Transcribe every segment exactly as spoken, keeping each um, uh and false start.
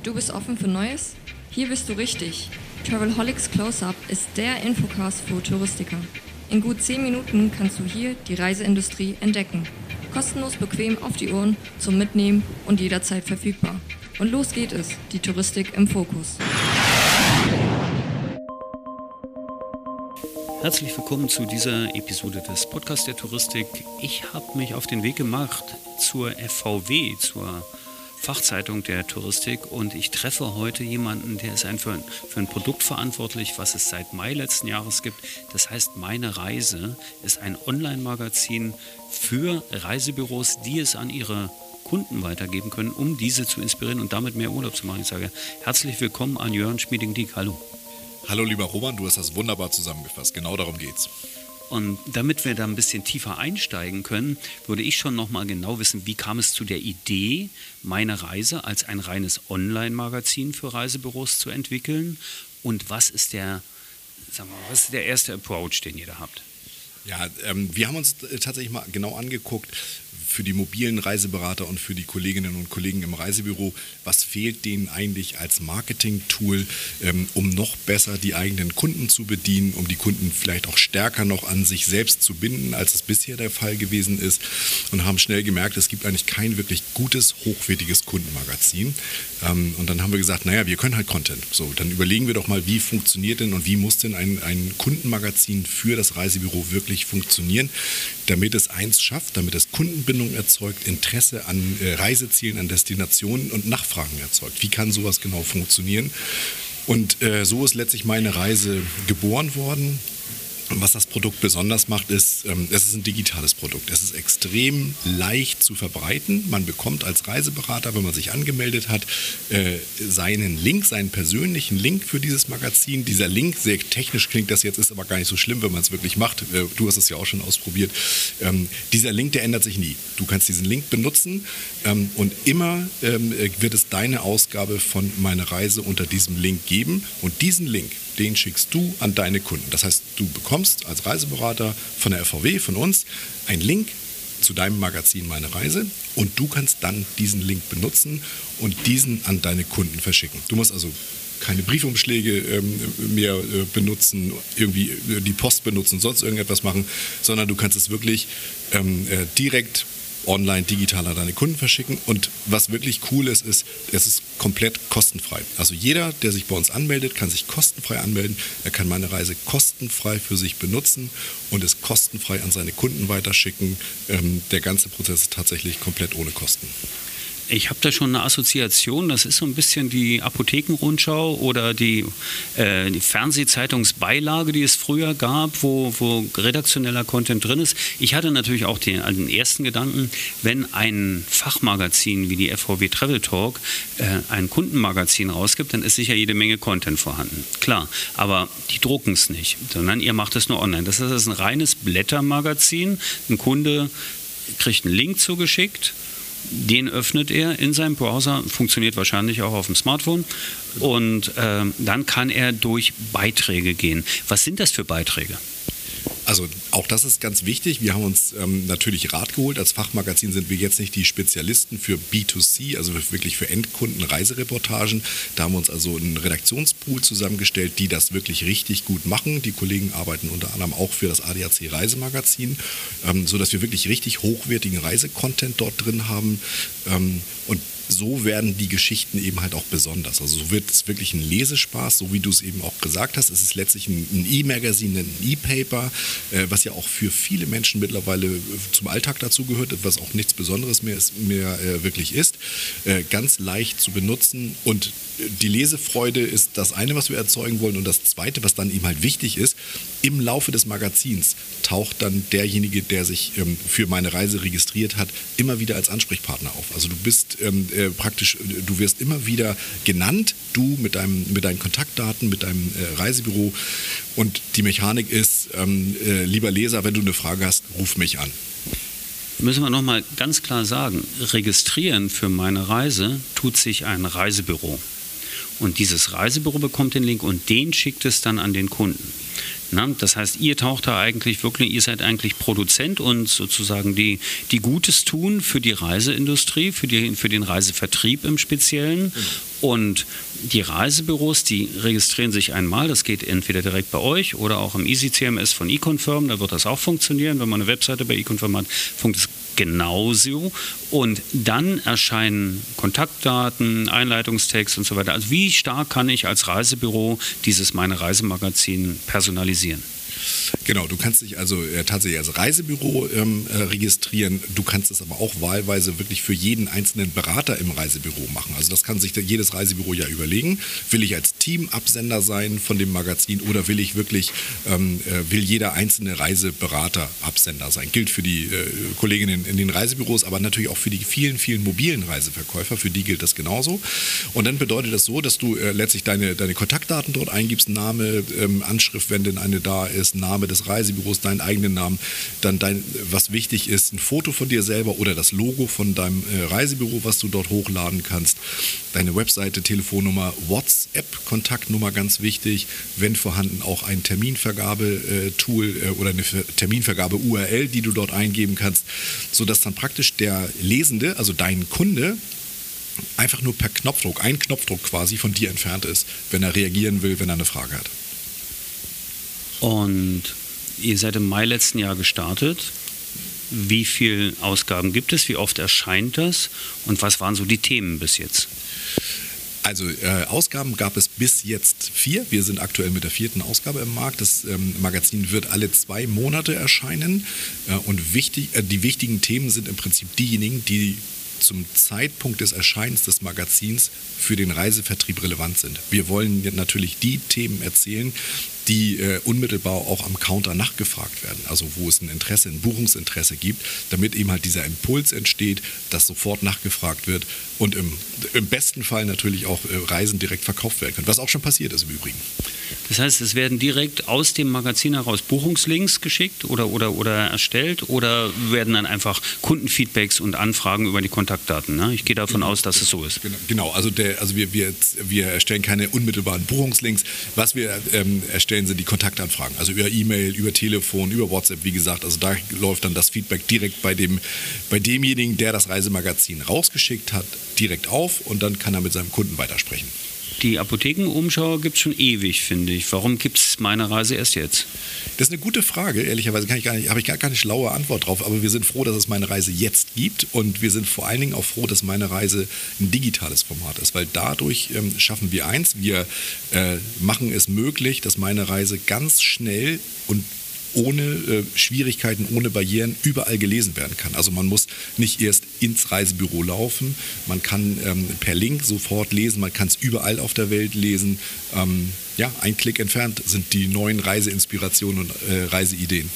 Du bist offen für Neues? Hier bist du richtig. Travelholics Close-Up ist der Infocast für Touristiker. In gut zehn Minuten kannst du hier die Reiseindustrie entdecken. Kostenlos bequem auf die Ohren, zum Mitnehmen und jederzeit verfügbar. Und los geht es, die Touristik im Fokus. Herzlich willkommen zu dieser Episode des Podcasts der Touristik. Ich habe mich auf den Weg gemacht zur F V W, zur Fachzeitung der Touristik, und ich treffe heute jemanden, der ist ein, für, für ein Produkt verantwortlich, was es seit Mai letzten Jahres gibt. Das heißt, Meine Reise ist ein Online-Magazin für Reisebüros, die es an ihre Kunden weitergeben können, um diese zu inspirieren und damit mehr Urlaub zu machen. Ich sage herzlich willkommen an Jörn Schmieding-Dieck. Hallo. Hallo lieber Roman, du hast das wunderbar zusammengefasst. Genau darum geht's. Und damit wir da ein bisschen tiefer einsteigen können, würde ich schon noch mal genau wissen, wie kam es zu der Idee, Meine Reise als ein reines Online-Magazin für Reisebüros zu entwickeln? Und was ist der, sagen wir mal, was ist der erste Approach, den ihr da habt? Ja, ähm, wir haben uns tatsächlich mal genau angeguckt, für die mobilen Reiseberater und für die Kolleginnen und Kollegen im Reisebüro, was fehlt denen eigentlich als Marketing-Tool, ähm, um noch besser die eigenen Kunden zu bedienen, um die Kunden vielleicht auch stärker noch an sich selbst zu binden, als es bisher der Fall gewesen ist, und haben schnell gemerkt, es gibt eigentlich kein wirklich gutes, hochwertiges Kundenmagazin. Ähm, und dann haben wir gesagt, naja, wir können halt Content. So, dann überlegen wir doch mal, wie funktioniert denn und wie muss denn ein, ein Kundenmagazin für das Reisebüro wirklich funktionieren, damit es eins schafft, damit es Kundenbindung erzeugt, Interesse an äh, Reisezielen, an Destinationen und Nachfragen erzeugt. Wie kann sowas genau funktionieren? Und äh, so ist letztlich Meine Reise geboren worden. Und was das Produkt besonders macht, ist, ähm, es ist ein digitales Produkt. Es ist extrem leicht zu verbreiten. Man bekommt als Reiseberater, wenn man sich angemeldet hat, äh, seinen Link, seinen persönlichen Link für dieses Magazin. Dieser Link, sehr technisch klingt das jetzt, ist aber gar nicht so schlimm, wenn man es wirklich macht. Äh, du hast es ja auch schon ausprobiert. Ähm, dieser Link, der ändert sich nie. Du kannst diesen Link benutzen ähm, und immer ähm, wird es deine Ausgabe von Meine Reise unter diesem Link geben. Und diesen Link, den schickst du an deine Kunden. Das heißt, du bekommst als Reiseberater von der F V W, von uns, einen Link zu deinem Magazin Meine Reise, und du kannst dann diesen Link benutzen und diesen an deine Kunden verschicken. Du musst also keine Briefumschläge ähm, mehr äh, benutzen, irgendwie äh, die Post benutzen, sonst irgendetwas machen, sondern du kannst es wirklich ähm, äh, direkt online, digital an deine Kunden verschicken. Und was wirklich cool ist, ist, es ist komplett kostenfrei. Also jeder, der sich bei uns anmeldet, kann sich kostenfrei anmelden. Er kann Meine Reise kostenfrei für sich benutzen und es kostenfrei an seine Kunden weiterschicken. Ähm, der ganze Prozess ist tatsächlich komplett ohne Kosten. Ich habe da schon eine Assoziation, das ist so ein bisschen die Apothekenrundschau oder die, äh, die Fernsehzeitungsbeilage, die es früher gab, wo, wo redaktioneller Content drin ist. Ich hatte natürlich auch den, den ersten Gedanken, wenn ein Fachmagazin wie die F V W Travel Talk äh, ein Kundenmagazin rausgibt, dann ist sicher jede Menge Content vorhanden. Klar, aber die drucken es nicht, sondern ihr macht es nur online. Das heißt, das ist ein reines Blättermagazin. Ein Kunde kriegt einen Link zugeschickt, den öffnet er in seinem Browser, funktioniert wahrscheinlich auch auf dem Smartphone, und ähm, dann kann er durch Beiträge gehen. Was sind das für Beiträge? Also auch das ist ganz wichtig. Wir haben uns ähm, natürlich Rat geholt. Als Fachmagazin sind wir jetzt nicht die Spezialisten für B zwei C, also wirklich für Endkunden Reisereportagen. Da haben wir uns also einen Redaktionspool zusammengestellt, die das wirklich richtig gut machen. Die Kollegen arbeiten unter anderem auch für das A D A C Reisemagazin, ähm, sodass wir wirklich richtig hochwertigen Reisecontent dort drin haben. Ähm, und so werden die Geschichten eben halt auch besonders. Also so wird es wirklich ein Lesespaß, so wie du es eben auch gesagt hast. Es ist letztlich ein, ein E-Magazin, ein E-Paper, äh, was ja auch für viele Menschen mittlerweile zum Alltag dazu gehört, was auch nichts Besonderes mehr, ist, mehr äh, wirklich ist. Äh, ganz leicht zu benutzen, und die Lesefreude ist das eine, was wir erzeugen wollen, und das zweite, was dann eben halt wichtig ist, im Laufe des Magazins taucht dann derjenige, der sich ähm, für Meine Reise registriert hat, immer wieder als Ansprechpartner auf. Also du bist ähm, äh, praktisch, du wirst immer wieder genannt, du mit, deinem, mit deinen Kontaktdaten, mit deinem äh, Reisebüro, und die Mechanik ist, ähm, äh, lieber Leser, wenn du eine Frage hast, ruf mich an. Müssen wir nochmal ganz klar sagen, registrieren für Meine Reise tut sich ein Reisebüro. Und dieses Reisebüro bekommt den Link und den schickt es dann an den Kunden. Na, das heißt, ihr taucht da eigentlich wirklich, ihr seid eigentlich Produzent und sozusagen die, die Gutes tun für die Reiseindustrie, für, die, für den Reisevertrieb im Speziellen. Und die Reisebüros, die registrieren sich einmal, das geht entweder direkt bei euch oder auch im Easy C M S von eConfirm, da wird das auch funktionieren. Wenn man eine Webseite bei eConfirm hat, funktioniert es genauso. Und dann erscheinen Kontaktdaten, Einleitungstext und so weiter. Also wie stark kann ich als Reisebüro dieses Meine Reisemagazin personalisieren? Genau, du kannst dich also äh, tatsächlich als Reisebüro ähm, äh, registrieren. Du kannst es aber auch wahlweise wirklich für jeden einzelnen Berater im Reisebüro machen. Also das kann sich jedes Reisebüro ja überlegen. Will ich als Teamabsender sein von dem Magazin oder will ich wirklich, ähm, äh, will jeder einzelne Reiseberater Absender sein? Gilt für die äh, Kolleginnen in den Reisebüros, aber natürlich auch für die vielen, vielen mobilen Reiseverkäufer. Für die gilt das genauso. Und dann bedeutet das so, dass du äh, letztlich deine, deine Kontaktdaten dort eingibst, Name, ähm, Anschrift, wenn denn eine da ist, Name des Reisebüros, deinen eigenen Namen, dann dein, was wichtig ist, ein Foto von dir selber oder das Logo von deinem äh, Reisebüro, was du dort hochladen kannst, deine Webseite, Telefonnummer, WhatsApp, Kontaktnummer, ganz wichtig, wenn vorhanden auch ein Terminvergabe-Tool äh, oder eine Terminvergabe-U R L, die du dort eingeben kannst, sodass dann praktisch der Lesende, also dein Kunde, einfach nur per Knopfdruck, ein Knopfdruck quasi von dir entfernt ist, wenn er reagieren will, wenn er eine Frage hat. Und ihr seid im Mai letzten Jahr gestartet. Wie viele Ausgaben gibt es? Wie oft erscheint das? Und was waren so die Themen bis jetzt? Also äh, Ausgaben gab es bis jetzt vier. Wir sind aktuell mit der vierten Ausgabe im Markt. Das ähm, Magazin wird alle zwei Monate erscheinen. Äh, und wichtig, äh, die wichtigen Themen sind im Prinzip diejenigen, die zum Zeitpunkt des Erscheinens des Magazins für den Reisevertrieb relevant sind. Wir wollen natürlich die Themen erzählen, die äh, unmittelbar auch am Counter nachgefragt werden, also wo es ein Interesse, ein Buchungsinteresse gibt, damit eben halt dieser Impuls entsteht, dass sofort nachgefragt wird und im, im besten Fall natürlich auch äh, Reisen direkt verkauft werden können, was auch schon passiert ist im Übrigen. Das heißt, es werden direkt aus dem Magazin heraus Buchungslinks geschickt oder, oder, oder erstellt oder werden dann einfach Kundenfeedbacks und Anfragen über die Kontaktdaten? Ne? Ich gehe davon aus, dass es so ist. Genau, also, der, also wir, wir, wir erstellen keine unmittelbaren Buchungslinks. Was wir ähm, erstellen, sind die Kontaktanfragen, also über E-Mail, über Telefon, über WhatsApp, wie gesagt. Also da läuft dann das Feedback direkt bei, dem, bei demjenigen, der das Reisemagazin rausgeschickt hat, direkt auf und dann kann er mit seinem Kunden weitersprechen. Die Apothekenumschau gibt es schon ewig, finde ich. Warum gibt es Meine Reise erst jetzt? Das ist eine gute Frage. Ehrlicherweise kann ich gar nicht, habe ich gar keine schlaue Antwort drauf. Aber wir sind froh, dass es Meine Reise jetzt gibt. Und wir sind vor allen Dingen auch froh, dass Meine Reise ein digitales Format ist. Weil dadurch ähm, schaffen wir eins. Wir äh, machen es möglich, dass Meine Reise ganz schnell und ohne äh, Schwierigkeiten, ohne Barrieren überall gelesen werden kann. Also man muss nicht erst ins Reisebüro laufen, man kann ähm, per Link sofort lesen, man kann es überall auf der Welt lesen. Ähm, ja, ein Klick entfernt sind die neuen Reiseinspirationen und äh, Reiseideen.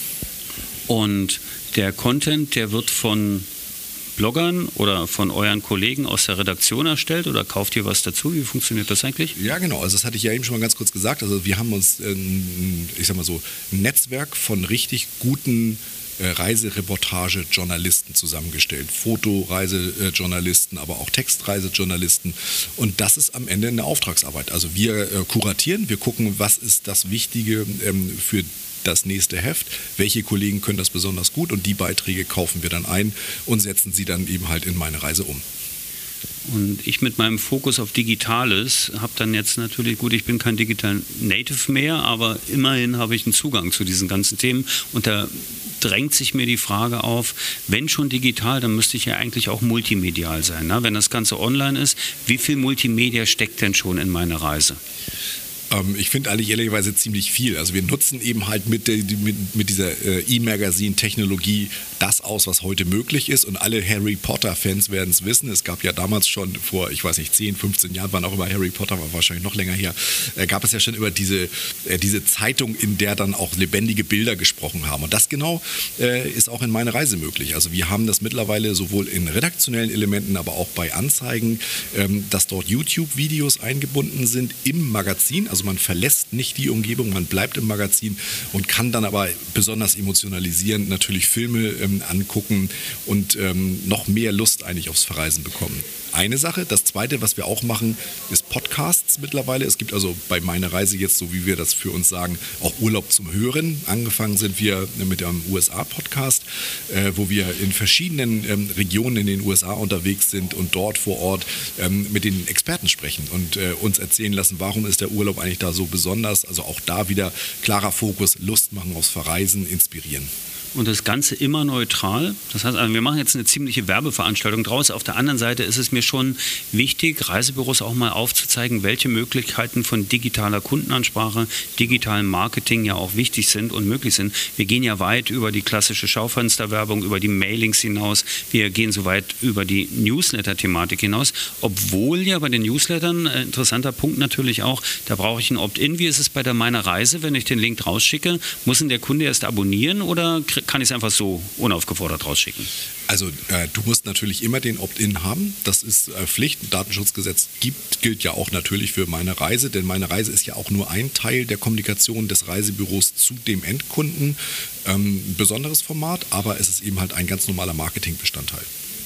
Und der Content, der wird von Bloggern oder von euren Kollegen aus der Redaktion erstellt oder kauft ihr was dazu? Wie funktioniert das eigentlich? Ja, genau. Also das hatte ich ja eben schon mal ganz kurz gesagt. Also wir haben uns, ein, ich sag mal so, ein Netzwerk von richtig guten äh, Reisereportage-Journalisten zusammengestellt. Fotoreisejournalisten, aber auch Textreisejournalisten. Und das ist am Ende eine Auftragsarbeit. Also wir äh, kuratieren, wir gucken, was ist das Wichtige ähm, für das nächste Heft, welche Kollegen können das besonders gut und die Beiträge kaufen wir dann ein und setzen sie dann eben halt in Meine Reise um. Und ich mit meinem Fokus auf Digitales habe dann jetzt natürlich, gut, ich bin kein Digital Native mehr, aber immerhin habe ich einen Zugang zu diesen ganzen Themen und da drängt sich mir die Frage auf, wenn schon digital, dann müsste ich ja eigentlich auch multimedial sein. Ne? Wenn das Ganze online ist, wie viel Multimedia steckt denn schon in Meine Reise? Ich finde eigentlich ehrlicherweise ziemlich viel. Also wir nutzen eben halt mit, der, mit, mit dieser äh, E-Magazin-Technologie das aus, was heute möglich ist. Und alle Harry Potter-Fans werden es wissen. Es gab ja damals schon vor, ich weiß nicht, zehn, fünfzehn Jahren, wann auch immer Harry Potter war, wahrscheinlich noch länger her, äh, gab es ja schon über diese, äh, diese Zeitung, in der dann auch lebendige Bilder gesprochen haben. Und das genau äh, ist auch in Meine Reise möglich. Also wir haben das mittlerweile sowohl in redaktionellen Elementen, aber auch bei Anzeigen, ähm, dass dort YouTube-Videos eingebunden sind im Magazin. Also Also man verlässt nicht die Umgebung, man bleibt im Magazin und kann dann aber besonders emotionalisierend natürlich Filme ähm, angucken und ähm, noch mehr Lust eigentlich aufs Verreisen bekommen. Eine Sache. Das Zweite, was wir auch machen, ist Podcasts mittlerweile. Es gibt also bei meiner Reise jetzt, so wie wir das für uns sagen, auch Urlaub zum Hören. Angefangen sind wir mit einem U S A-Podcast, äh, wo wir in verschiedenen ähm, Regionen in den U S A unterwegs sind und dort vor Ort ähm, mit den Experten sprechen und äh, uns erzählen lassen, warum ist der Urlaub eigentlich da so besonders. Also auch da wieder klarer Fokus, Lust machen aufs Verreisen, inspirieren. Und das Ganze immer neutral. Das heißt, also wir machen jetzt eine ziemliche Werbeveranstaltung draus. Auf der anderen Seite ist es mir schon wichtig, Reisebüros auch mal aufzuzeigen, welche Möglichkeiten von digitaler Kundenansprache, digitalem Marketing ja auch wichtig sind und möglich sind. Wir gehen ja weit über die klassische Schaufensterwerbung, über die Mailings hinaus. Wir gehen so weit über die Newsletter-Thematik hinaus. Obwohl ja bei den Newslettern, äh, interessanter Punkt natürlich auch, da brauche ich ein Opt-in. Wie ist es bei der meiner Reise, wenn ich den Link rausschicke? Muss ihn der Kunde erst abonnieren oder kann ich es einfach so unaufgefordert rausschicken? Also äh, du musst natürlich immer den Opt-in haben. Das ist äh, Pflicht. Ein Datenschutzgesetz gibt, gilt ja auch natürlich für meine Reise, denn meine Reise ist ja auch nur ein Teil der Kommunikation des Reisebüros zu dem Endkunden. Ähm, ein besonderes Format, aber es ist eben halt ein ganz normaler Marketingbestandteil.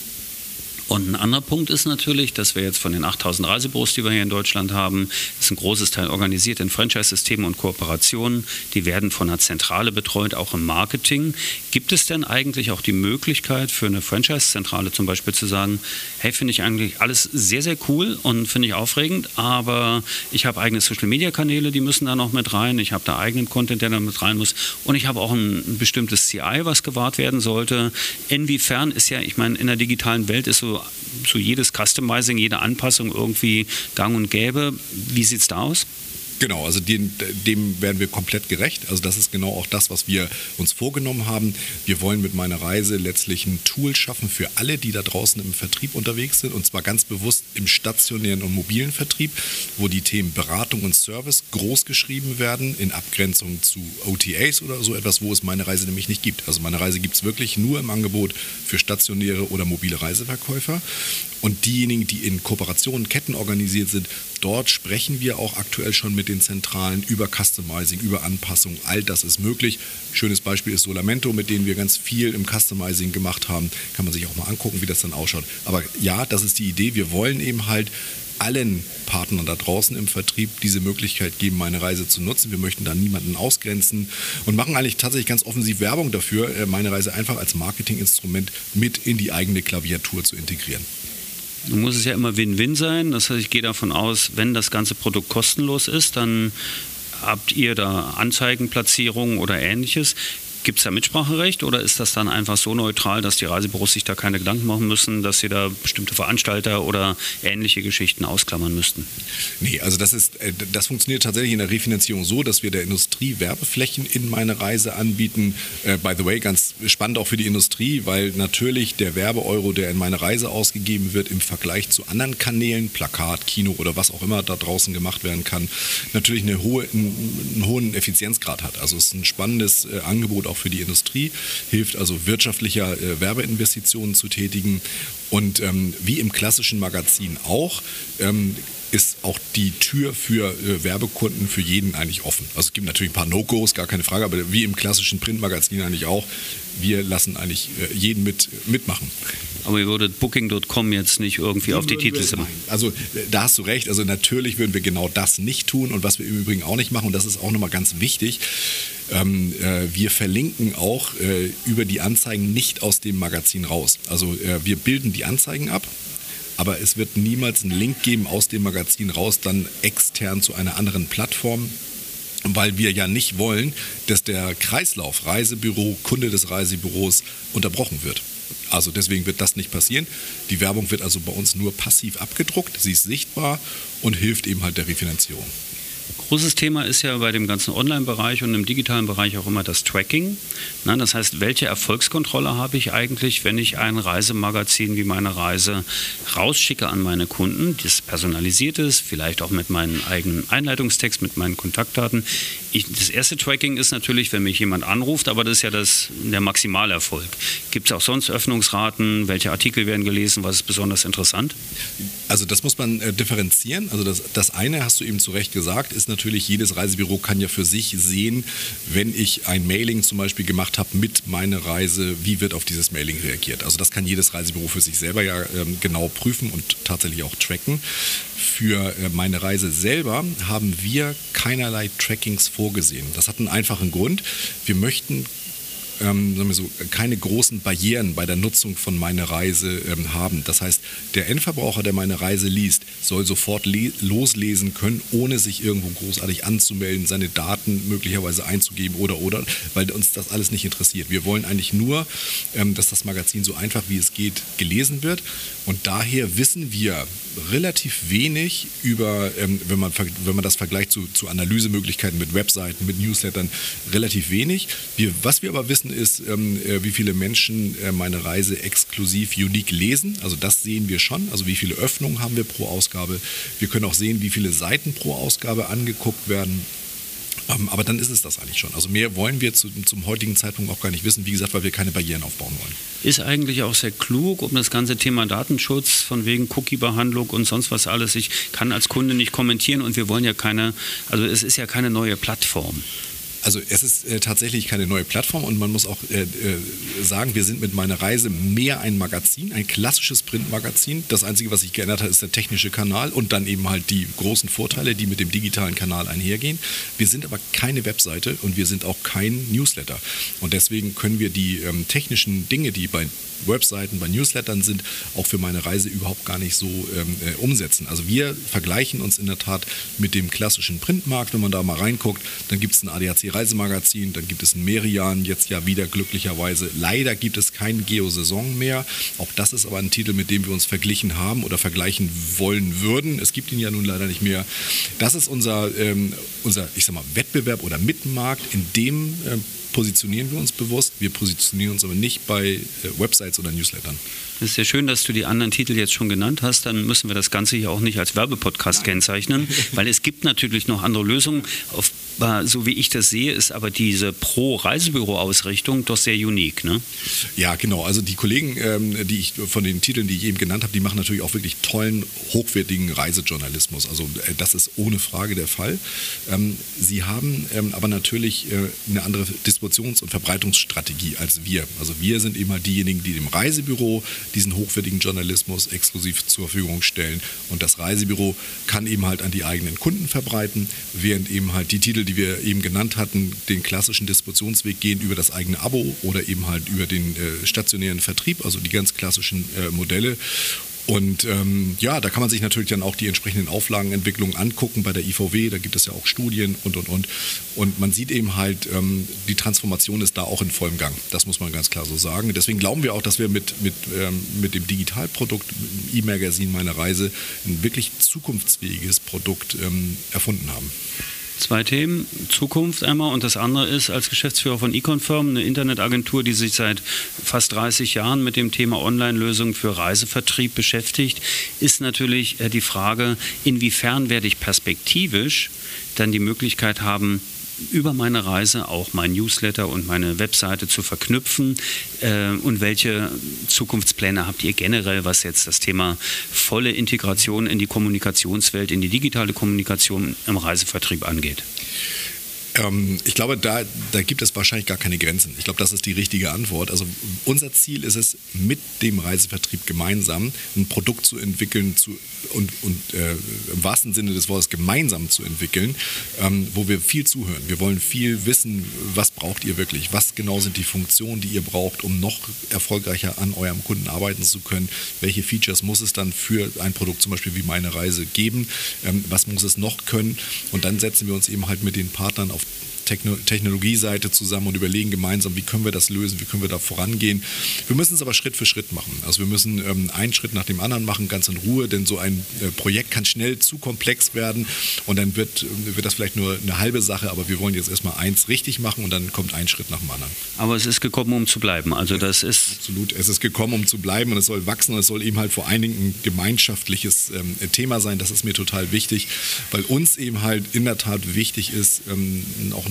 Und ein anderer Punkt ist natürlich, dass wir jetzt von den achttausend Reisebüros, die wir hier in Deutschland haben, ist ein großes Teil organisiert in Franchise-Systemen und Kooperationen. Die werden von einer Zentrale betreut, auch im Marketing. Gibt es denn eigentlich auch die Möglichkeit für eine Franchise-Zentrale zum Beispiel zu sagen, hey, finde ich eigentlich alles sehr, sehr cool und finde ich aufregend, aber ich habe eigene Social-Media-Kanäle, die müssen da noch mit rein. Ich habe da eigenen Content, der da mit rein muss. Und ich habe auch ein bestimmtes C I, was gewahrt werden sollte. Inwiefern ist ja, ich meine, in der digitalen Welt ist so so jedes Customizing, jede Anpassung irgendwie gang und gäbe. Wie sieht es da aus? Genau, also dem, dem werden wir komplett gerecht. Also das ist genau auch das, was wir uns vorgenommen haben. Wir wollen mit meiner Reise letztlich ein Tool schaffen für alle, die da draußen im Vertrieb unterwegs sind. Und zwar ganz bewusst im stationären und mobilen Vertrieb, wo die Themen Beratung und Service groß geschrieben werden, in Abgrenzung zu O T As oder so etwas, wo es meine Reise nämlich nicht gibt. Also meine Reise gibt es wirklich nur im Angebot für stationäre oder mobile Reiseverkäufer. Und diejenigen, die in Kooperationen, Ketten organisiert sind, dort sprechen wir auch aktuell schon mit den Zentralen über Customizing, über Anpassung. All das ist möglich. Schönes Beispiel ist Solamento, mit denen wir ganz viel im Customizing gemacht haben. Kann man sich auch mal angucken, wie das dann ausschaut. Aber ja, das ist die Idee. Wir wollen eben halt allen Partnern da draußen im Vertrieb diese Möglichkeit geben, meine Reise zu nutzen. Wir möchten da niemanden ausgrenzen und machen eigentlich tatsächlich ganz offensiv Werbung dafür, meine Reise einfach als Marketinginstrument mit in die eigene Klaviatur zu integrieren. Nun muss es ja immer Win-Win sein. Das heißt, ich gehe davon aus, wenn das ganze Produkt kostenlos ist, dann habt ihr da Anzeigenplatzierungen oder Ähnliches. Gibt es da Mitspracherecht oder ist das dann einfach so neutral, dass die Reisebüros sich da keine Gedanken machen müssen, dass sie da bestimmte Veranstalter oder ähnliche Geschichten ausklammern müssten? Nee, also das ist, das funktioniert tatsächlich in der Refinanzierung so, dass wir der Industrie Werbeflächen in meine Reise anbieten. Äh, by the way, ganz spannend auch für die Industrie, weil natürlich der Werbeeuro, der in meine Reise ausgegeben wird, im Vergleich zu anderen Kanälen, Plakat, Kino oder was auch immer da draußen gemacht werden kann, natürlich eine hohe, einen, einen hohen Effizienzgrad hat. Also es ist ein spannendes äh, Angebot auch für die Industrie, hilft also wirtschaftlicher äh, Werbeinvestitionen zu tätigen und ähm, wie im klassischen Magazin auch, ähm, ist auch die Tür für äh, Werbekunden für jeden eigentlich offen. Also es gibt natürlich ein paar No-Gos, gar keine Frage, aber wie im klassischen Printmagazin eigentlich auch, wir lassen eigentlich äh, jeden mit, mitmachen. Aber ihr würdet Booking Punkt com jetzt nicht irgendwie die auf die Titel setzen? Also da hast du recht, also natürlich würden wir genau das nicht tun und was wir im Übrigen auch nicht machen, und das ist auch nochmal ganz wichtig, ähm, äh, wir verlinken auch äh, über die Anzeigen nicht aus dem Magazin raus. Also äh, wir bilden die Anzeigen ab, aber es wird niemals einen Link geben aus dem Magazin raus, dann extern zu einer anderen Plattform, weil wir ja nicht wollen, dass der Kreislauf Reisebüro, Kunde des Reisebüros unterbrochen wird. Also deswegen wird das nicht passieren. Die Werbung wird also bei uns nur passiv abgedruckt, sie ist sichtbar und hilft eben halt der Refinanzierung. Großes Thema ist ja bei dem ganzen Online-Bereich und im digitalen Bereich auch immer das Tracking. Na, das heißt, welche Erfolgskontrolle habe ich eigentlich, wenn ich ein Reisemagazin wie meine Reise rausschicke an meine Kunden, das personalisiert ist, vielleicht auch mit meinem eigenen Einleitungstext, mit meinen Kontaktdaten. Ich, das erste Tracking ist natürlich, wenn mich jemand anruft, aber das ist ja das, der Maximalerfolg. Gibt es auch sonst Öffnungsraten? Welche Artikel werden gelesen? Was ist besonders interessant? Also das muss man äh, differenzieren. Also das, das eine, hast du eben zu Recht gesagt, ist natürlich natürlich, jedes Reisebüro kann ja für sich sehen, wenn ich ein Mailing zum Beispiel gemacht habe mit meiner Reise, wie wird auf dieses Mailing reagiert. Also das kann jedes Reisebüro für sich selber ja ähm, genau prüfen und tatsächlich auch tracken. Für äh, meine Reise selber haben wir keinerlei Trackings vorgesehen. Das hat einen einfachen Grund. Wir möchten Ähm, sagen wir so, keine großen Barrieren bei der Nutzung von meiner Reise ähm, haben. Das heißt, der Endverbraucher, der meine Reise liest, soll sofort le- loslesen können, ohne sich irgendwo großartig anzumelden, seine Daten möglicherweise einzugeben oder, oder, weil uns das alles nicht interessiert. Wir wollen eigentlich nur, ähm, dass das Magazin so einfach wie es geht gelesen wird und daher wissen wir relativ wenig über, ähm, wenn man, wenn man das vergleicht zu, zu Analysemöglichkeiten mit Webseiten, mit Newslettern, relativ wenig. Wir, was wir aber wissen, ist, ähm, wie viele Menschen äh, meine Reise exklusiv unique lesen. Also das sehen wir schon. Also wie viele Öffnungen haben wir pro Ausgabe. Wir können auch sehen, wie viele Seiten pro Ausgabe angeguckt werden. Ähm, aber dann ist es das eigentlich schon. Also mehr wollen wir zu, zum heutigen Zeitpunkt auch gar nicht wissen. Wie gesagt, weil wir keine Barrieren aufbauen wollen. Ist eigentlich auch sehr klug, um das ganze Thema Datenschutz von wegen Cookie-Behandlung und sonst was alles. Ich kann als Kunde nicht kommentieren und wir wollen ja keine, also es ist ja keine neue Plattform. Also es ist äh, tatsächlich keine neue Plattform und man muss auch äh, äh, sagen, wir sind mit meiner Reise mehr ein Magazin, ein klassisches Printmagazin. Das Einzige, was sich geändert hat, ist der technische Kanal und dann eben halt die großen Vorteile, die mit dem digitalen Kanal einhergehen. Wir sind aber keine Webseite und wir sind auch kein Newsletter. Und deswegen können wir die ähm, technischen Dinge, die bei Webseiten, bei Newslettern sind, auch für meine Reise überhaupt gar nicht so ähm, äh, umsetzen. Also wir vergleichen uns in der Tat mit dem klassischen Printmarkt. Wenn man da mal reinguckt, dann gibt es ein A D A C-Reisemagazin, dann gibt es ein Merian, jetzt ja wieder glücklicherweise. Leider gibt es kein Geo-Saison mehr. Auch das ist aber ein Titel, mit dem wir uns verglichen haben oder vergleichen wollen würden. Es gibt ihn ja nun leider nicht mehr. Das ist unser, ähm, unser ich sag mal, Wettbewerb oder Mittenmarkt, in dem äh, positionieren wir uns bewusst. Wir positionieren uns aber nicht bei äh, Websites oder Newslettern. Es ist sehr schön, dass du die anderen Titel jetzt schon genannt hast. Dann müssen wir das Ganze hier auch nicht als Werbepodcast Nein. kennzeichnen, weil es gibt natürlich noch andere Lösungen. Auf, so wie ich das sehe, ist aber diese Pro-Reisebüro-Ausrichtung doch sehr unique, ne? Ja, genau. Also die Kollegen, ähm, die ich von den Titeln, die ich eben genannt habe, die machen natürlich auch wirklich tollen, hochwertigen Reisejournalismus. Also äh, das ist ohne Frage der Fall. Ähm, sie haben ähm, aber natürlich äh, eine andere Distributions- und Verbreitungsstrategie als wir. Also wir sind eben halt diejenigen, die dem Reisebüro diesen hochwertigen Journalismus exklusiv zur Verfügung stellen. Und das Reisebüro kann eben halt an die eigenen Kunden verbreiten, während eben halt die Titel, die wir eben genannt hatten, den klassischen Distributionsweg gehen über das eigene Abo oder eben halt über den äh, stationären Vertrieb, also die ganz klassischen äh, Modelle. Und ähm, ja, da kann man sich natürlich dann auch die entsprechenden Auflagenentwicklungen angucken bei der I V W, da gibt es ja auch Studien und, und, und. Und man sieht eben halt, ähm, die Transformation ist da auch in vollem Gang. Das muss man ganz klar so sagen. Deswegen glauben wir auch, dass wir mit, mit, ähm, mit dem Digitalprodukt E-Magazin Meine Reise ein wirklich zukunftsfähiges Produkt ähm, erfunden haben. Zwei Themen, Zukunft einmal und das andere ist, als Geschäftsführer von eConfirm, eine Internetagentur, die sich seit fast dreißig Jahren mit dem Thema Online-Lösungen für Reisevertrieb beschäftigt, ist natürlich die Frage, inwiefern werde ich perspektivisch dann die Möglichkeit haben, über meine Reise auch mein Newsletter und meine Webseite zu verknüpfen äh, und welche Zukunftspläne habt ihr generell, was jetzt das Thema volle Integration in die Kommunikationswelt, in die digitale Kommunikation im Reisevertrieb angeht? Ähm, ich glaube, da, da gibt es wahrscheinlich gar keine Grenzen. Ich glaube, das ist die richtige Antwort. Also unser Ziel ist es, mit dem Reisevertrieb gemeinsam ein Produkt zu entwickeln zu, und, und äh, im wahrsten Sinne des Wortes gemeinsam zu entwickeln, ähm, wo wir viel zuhören. Wir wollen viel wissen, was braucht ihr wirklich? Was genau sind die Funktionen, die ihr braucht, um noch erfolgreicher an eurem Kunden arbeiten zu können? Welche Features muss es dann für ein Produkt zum Beispiel wie Meine Reise geben? Ähm, was muss es noch können? Und dann setzen wir uns eben halt mit den Partnern auf Technologieseite zusammen und überlegen gemeinsam, wie können wir das lösen, wie können wir da vorangehen. Wir müssen es aber Schritt für Schritt machen. Also wir müssen ähm, einen Schritt nach dem anderen machen, ganz in Ruhe, denn so ein äh, Projekt kann schnell zu komplex werden und dann wird, äh, wird das vielleicht nur eine halbe Sache, aber wir wollen jetzt erstmal eins richtig machen und dann kommt ein Schritt nach dem anderen. Aber es ist gekommen, um zu bleiben. Also das ist absolut, es ist gekommen, um zu bleiben und es soll wachsen und es soll eben halt vor allen Dingen ein gemeinschaftliches ähm, Thema sein. Das ist mir total wichtig, weil uns eben halt in der Tat wichtig ist, ähm, auch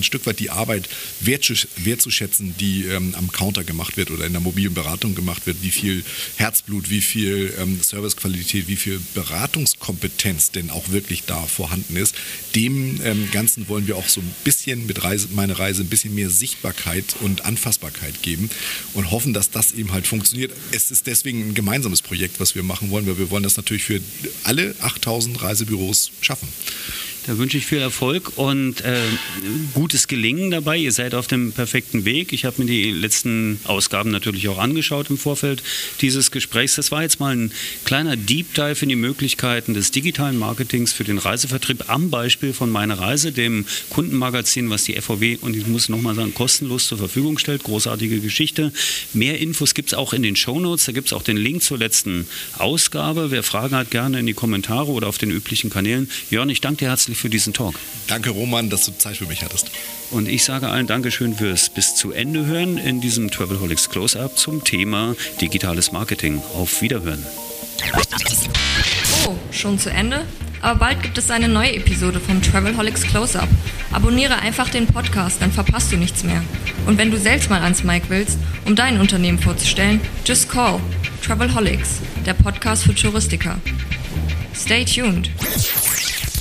ein Stück weit die Arbeit wertzuschätzen, die ähm, am Counter gemacht wird oder in der mobilen Beratung gemacht wird, wie viel Herzblut, wie viel ähm, Servicequalität, wie viel Beratungskompetenz denn auch wirklich da vorhanden ist. Dem ähm, Ganzen wollen wir auch so ein bisschen mit Reise, meine Reise ein bisschen mehr Sichtbarkeit und Anfassbarkeit geben und hoffen, dass das eben halt funktioniert. Es ist deswegen ein gemeinsames Projekt, was wir machen wollen, weil wir wollen das natürlich für alle achttausend Reisebüros schaffen. Da wünsche ich viel Erfolg und äh, gutes Gelingen dabei. Ihr seid auf dem perfekten Weg. Ich habe mir die letzten Ausgaben natürlich auch angeschaut im Vorfeld dieses Gesprächs. Das war jetzt mal ein kleiner Deep Dive in die Möglichkeiten des digitalen Marketings für den Reisevertrieb am Beispiel von Meine Reise, dem Kundenmagazin, was die F V W, und ich muss nochmal sagen, kostenlos zur Verfügung stellt. Großartige Geschichte. Mehr Infos gibt es auch in den Shownotes. Da gibt es auch den Link zur letzten Ausgabe. Wer Fragen hat, gerne in die Kommentare oder auf den üblichen Kanälen. Jörn, ich danke dir herzlich für diesen Talk. Danke, Roman, dass du Zeit für mich hattest. Und ich sage allen Dankeschön fürs bis zu Ende hören in diesem Travelholics Close-Up zum Thema digitales Marketing. Auf Wiederhören. Oh, schon zu Ende? Aber bald gibt es eine neue Episode vom Travelholics Close-Up. Abonniere einfach den Podcast, dann verpasst du nichts mehr. Und wenn du selbst mal ans Mic willst, um dein Unternehmen vorzustellen, just call Travelholics, der Podcast für Touristiker. Stay tuned.